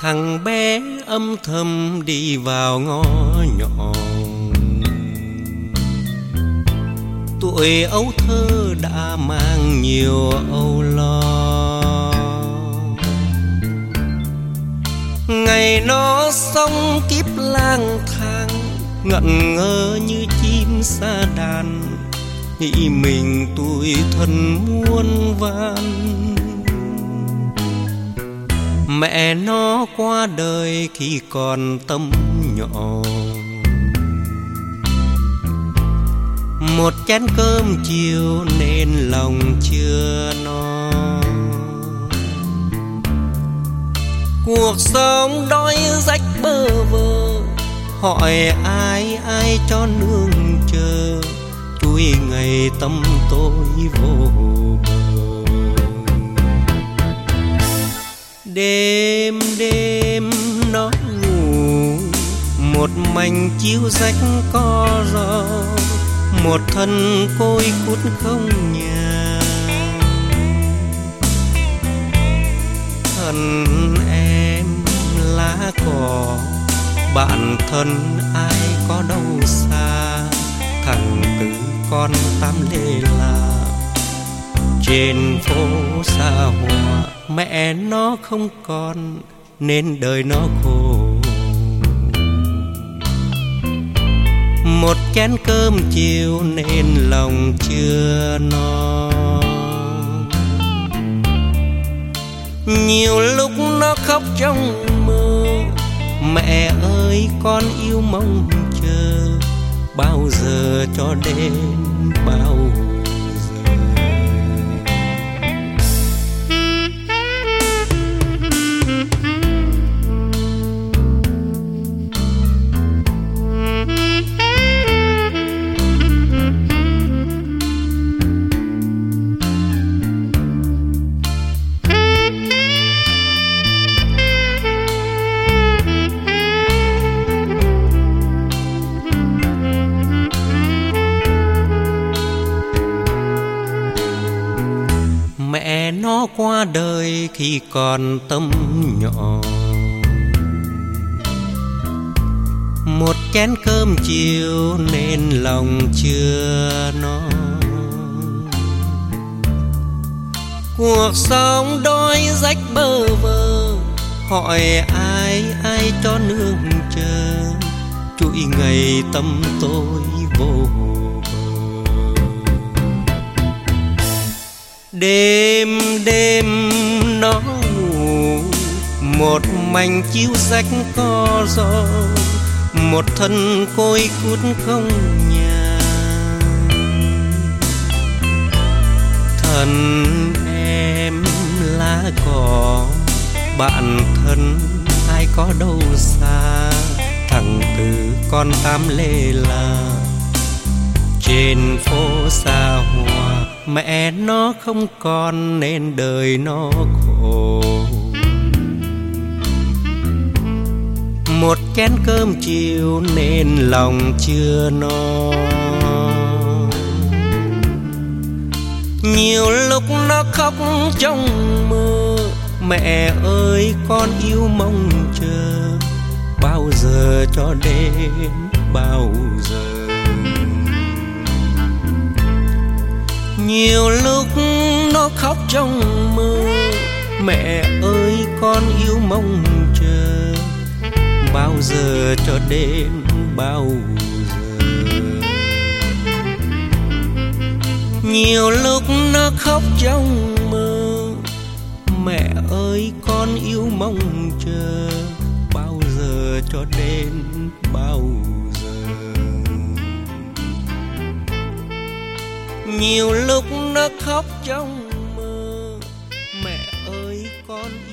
thằng bé âm thầm đi vào ngõ nhỏ. Tuổi ấu thơ đã mang nhiều âu lo. Ngày nó sống kiếp lang thang, ngẩn ngơ như chim sa đàn, nghĩ mình tủi thân muôn vàn. Mẹ nó qua đời khi còn tấm nhỏ. Một chén cơm chiều nên lòng chưa no. Cuộc sống đói rách bơ vơ, hỏi ai ai cho nương chờ, chuỗi ngày tâm tôi vô bờ. Đêm đêm nó ngủ, một mảnh chiếu rách co ro, một thân côi cút không nhà. Thân em lá cỏ, bạn thân ai có đâu xa. Thằng Tư con Tám Lê là trên phố xa hoa. Mẹ nó không còn nên đời nó khổ. Một chén cơm chiều nên lòng chưa no. Nhiều lúc nó khóc trong mơ, mẹ ơi con yêu mong chờ, bao giờ cho đến bao giờ. Mẹ nó qua đời khi còn tấm nhỏ. Một chén cơm chiều nên lòng chưa no. Cuộc sống đói rách bơ vơ, hỏi ai ai cho nương chờ, chuỗi ngày tâm tôi vô. Đêm đêm nó ngủ, một mảnh chiếu rách co ro, một thân côi cút không nhà. Thân em lá cỏ, bạn thân ai có đâu xa. Thằng Tư con Tám Lê là trên phố xa hoa. Mẹ nó không còn nên đời nó khổ. Một chén cơm chiều nên lòng chưa no. Nhiều lúc nó khóc trong mơ, mẹ ơi con yêu mong chờ, bao giờ cho đến bao giờ. Nhiều lúc nó khóc trong mơ, mẹ ơi con yêu mong chờ, bao giờ cho đến bao giờ. Nhiều lúc nó khóc trong mơ, mẹ ơi con yêu mong chờ, bao giờ cho đến bao giờ. Nhiều lúc nó khóc trong mơ, mẹ ơi con